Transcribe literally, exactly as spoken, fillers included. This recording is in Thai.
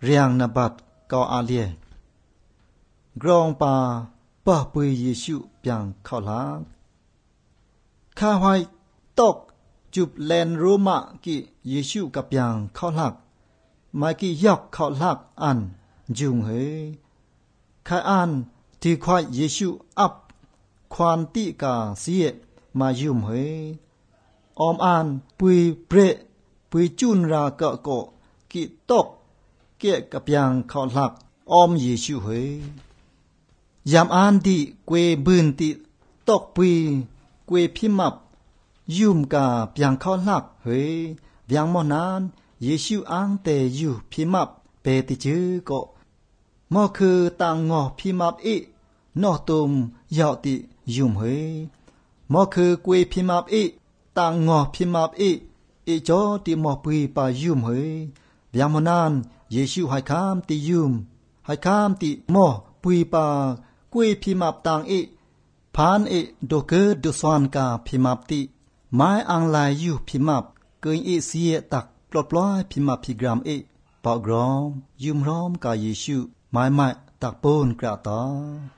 เรียงนบัดก็อาเลียกรองปาป้าปุยเยซูเปียงเข้าหลักข้าไว้ตกจุบแลนโรมากิเยซูกับเปียงเข้าหลักมากิยอกเข้าหลักอันจุงเฮข้าอันที่ควายเยซูอับควานติกาเสียมายุมเฮออมอันปุยเปรปุยจุนรากะโกกิตกเกะกับเปียงเข้าหลักออมเยซูเฮยามอันดีเกวบืนติตกปุยเกวพิมับยุมกาเปียงเข้าหลักเฮเบียงมอนานเยซูอังเตยูพิมับเปติจือก็มอคือต่างงอพิมับอีนอตุมยาวติยุมเฮมอคือเกวพิมับอีต่างงอพิมับอีอีจอติมอปุยปายุมเฮเบียงมอนานเยซูให้คามติยุมให้คามติมอปุยปากวยพิมับต่างเอพานเอโดเกดสวานกาพิมับติไม้อังลายอยู่พิมับเกยเอเสียตักปลดปล่อยพิมับพิกรามเอปอกรอมยุมร้อมกาเยซูไม้ไม้ตักปนกระตา